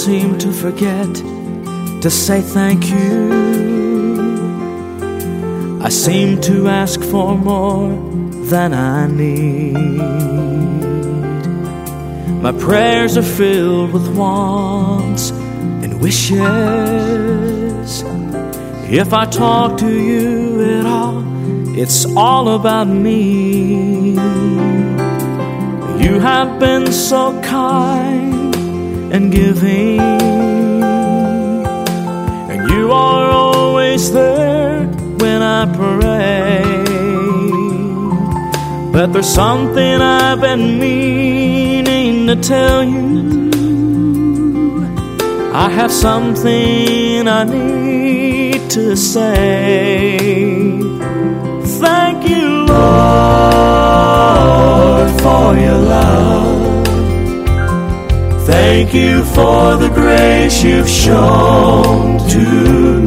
seem to forget to say thank you. I seem to ask for more than I need. My prayers are filled with wants and wishes. If I talk to you at all, it's all about me. You have been so kind and giving, and you are always there when I pray. But there's something I've been meaning to tell you. I have something I need to say. Thank you, Lord, for your love. Thank you for the grace you've shown to me.